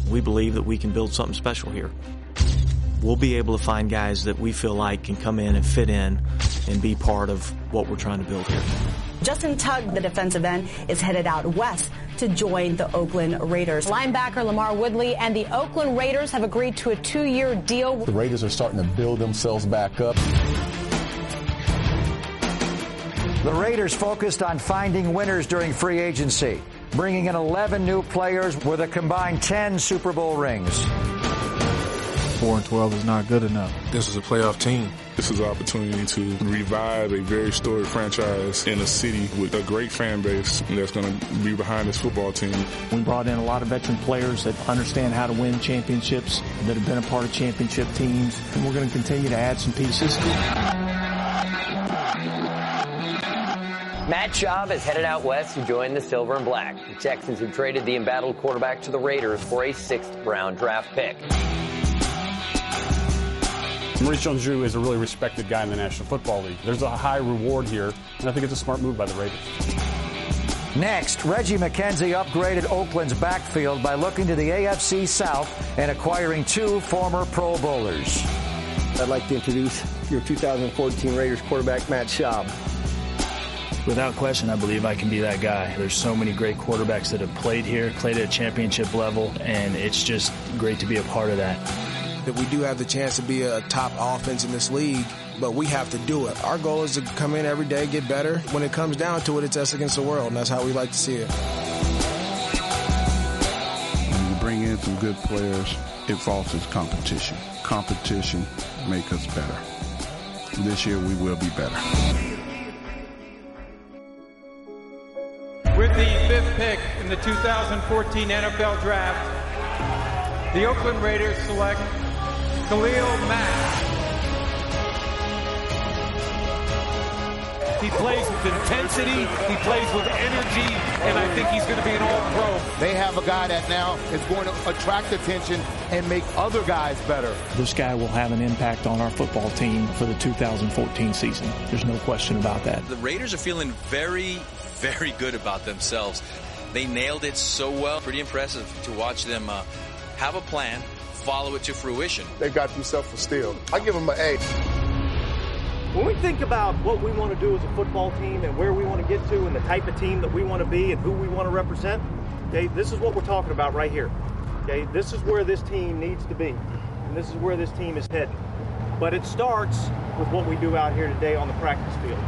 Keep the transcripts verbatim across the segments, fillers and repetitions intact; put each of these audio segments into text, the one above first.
We believe that we can build something special here. We'll be able to find guys that we feel like can come in and fit in and be part of what we're trying to build here. Justin Tugg, the defensive end, is headed out west to join the Oakland Raiders. Linebacker Lamar Woodley and the Oakland Raiders have agreed to a two-year deal. The Raiders are starting to build themselves back up. The Raiders focused on finding winners during free agency, bringing in eleven new players with a combined ten Super Bowl rings. four and twelve is not good enough. This is a playoff team. This is an opportunity to revive a very storied franchise in a city with a great fan base that's going to be behind this football team. We brought in a lot of veteran players that understand how to win championships, that have been a part of championship teams, and we're going to continue to add some pieces. Matt Schaub has headed out west to join the Silver and Black. The Texans have traded the embattled quarterback to the Raiders for a sixth round draft pick. Maurice Jones-Drew is a really respected guy in the National Football League. There's a high reward here, and I think it's a smart move by the Raiders. Next, Reggie McKenzie upgraded Oakland's backfield by looking to the A F C South and acquiring two former Pro Bowlers. I'd like to introduce your two thousand fourteen Raiders quarterback, Matt Schaub. Without question, I believe I can be that guy. There's so many great quarterbacks that have played here, played at a championship level, and it's just great to be a part of that. That we do have the chance to be a top offense in this league, but we have to do it. Our goal is to come in every day, get better. When it comes down to it, it's us against the world, and that's how we like to see it. When you bring in some good players, it fosters competition. Competition makes us better. This year, we will be better. With the fifth pick in the two thousand fourteen N F L Draft, the Oakland Raiders select Khalil Mack. He plays with intensity, he plays with energy, and I think he's going to be an all-pro. They have a guy that now is going to attract attention and make other guys better. This guy will have an impact on our football team for the two thousand fourteen season. There's no question about that. The Raiders are feeling very, very good about themselves. They nailed it so well. Pretty impressive to watch them uh, have a plan, follow it to fruition. They got themselves a steal. I give them an A. When we think about what we want to do as a football team and where we want to get to and the type of team that we want to be and who we want to represent, okay, this is what we're talking about right here. Okay, this is where this team needs to be, and this is where this team is heading. But it starts with what we do out here today on the practice field.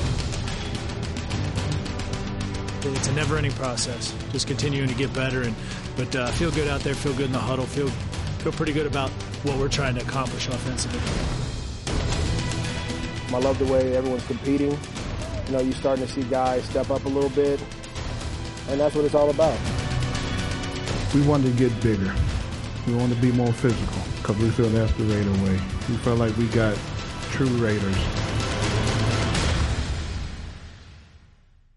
It's a never-ending process, just continuing to get better, and but uh, feel good out there, feel good in the huddle, feel feel pretty good about what we're trying to accomplish offensively. I love the way everyone's competing. You know, you're starting to see guys step up a little bit, and that's what it's all about. We wanted to get bigger. We wanted to be more physical because we feel that's the Raider way. We felt like we got true Raiders.